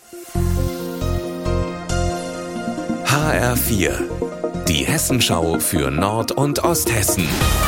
HR4, die Hessenschau für Nord- und Osthessen.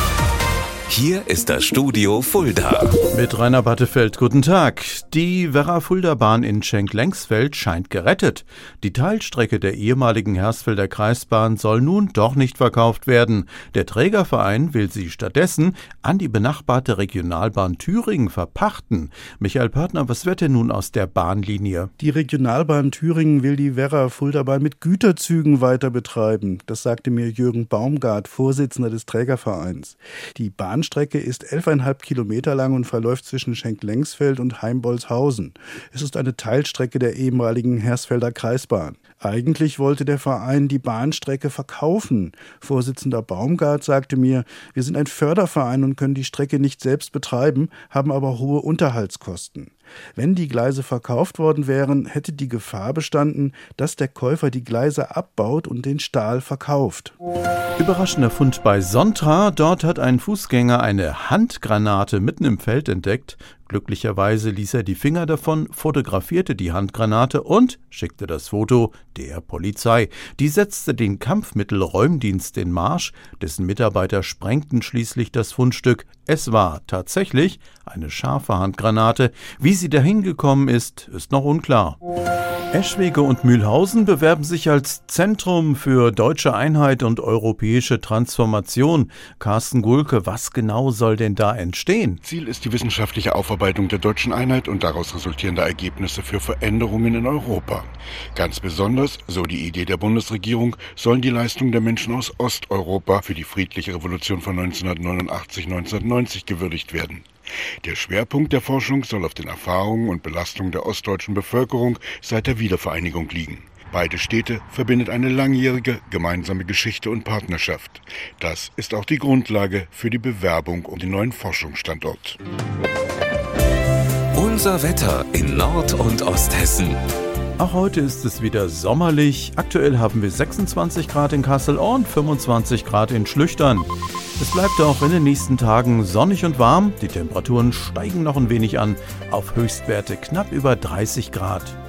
Hier ist das Studio Fulda. Mit Rainer Battefeld, guten Tag. Die Werra-Fulda-Bahn in Schenk-Lengsfeld scheint gerettet. Die Teilstrecke der ehemaligen Hersfelder Kreisbahn soll nun doch nicht verkauft werden. Der Trägerverein will sie stattdessen an die benachbarte Regionalbahn Thüringen verpachten. Michael Pörtner, was wird denn nun aus der Bahnlinie? Die Regionalbahn Thüringen will die Werra-Fulda-Bahn mit Güterzügen weiter betreiben. Das sagte mir Jürgen Baumgart, Vorsitzender des Trägervereins. Die Bahnstrecke ist 11,5 Kilometer lang und verläuft zwischen Schenk-Lengsfeld und Heimbolzhausen. Es ist eine Teilstrecke der ehemaligen Hersfelder Kreisbahn. Eigentlich wollte der Verein die Bahnstrecke verkaufen. Vorsitzender Baumgart sagte mir, wir sind ein Förderverein und können die Strecke nicht selbst betreiben, haben aber hohe Unterhaltskosten. Wenn die Gleise verkauft worden wären, hätte die Gefahr bestanden, dass der Käufer die Gleise abbaut und den Stahl verkauft. Überraschender Fund bei Sontra. Dort hat ein Fußgänger eine Handgranate mitten im Feld entdeckt. Glücklicherweise ließ er die Finger davon, fotografierte die Handgranate und schickte das Foto der Polizei. Die setzte den Kampfmittelräumdienst in Marsch. Dessen Mitarbeiter sprengten schließlich das Fundstück. Es war tatsächlich eine scharfe Handgranate. Wie sie dahin gekommen ist noch unklar. Eschwege und Mühlhausen bewerben sich als Zentrum für deutsche Einheit und europäische Transformation. Carsten Gulke, was genau soll denn da entstehen? Ziel ist die wissenschaftliche Aufarbeitung der deutschen Einheit und daraus resultierende Ergebnisse für Veränderungen in Europa. Ganz besonders, so die Idee der Bundesregierung, sollen die Leistungen der Menschen aus Osteuropa für die friedliche Revolution von 1989-1990 gewürdigt werden. Der Schwerpunkt der Forschung soll auf den Erfahrungen und Belastungen der ostdeutschen Bevölkerung seit der Wiedervereinigung liegen. Beide Städte verbindet eine langjährige gemeinsame Geschichte und Partnerschaft. Das ist auch die Grundlage für die Bewerbung um den neuen Forschungsstandort. Unser Wetter in Nord- und Osthessen. Auch heute ist es wieder sommerlich. Aktuell haben wir 26 Grad in Kassel und 25 Grad in Schlüchtern. Es bleibt auch in den nächsten Tagen sonnig und warm. Die Temperaturen steigen noch ein wenig an auf Höchstwerte knapp über 30 Grad.